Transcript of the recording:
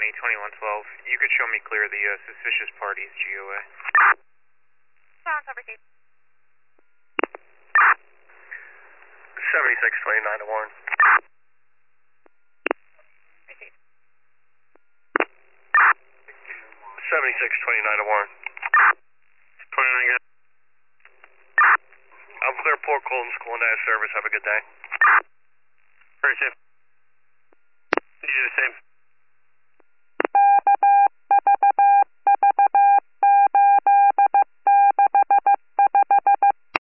2112. You could show me clear the suspicious parties, GOA. Sounds overseas. 7629 to Warren. Receive. 7629 to Warren. 29 gun. I'm clear Port Colton School and Dash service. Have a good day. Very safe.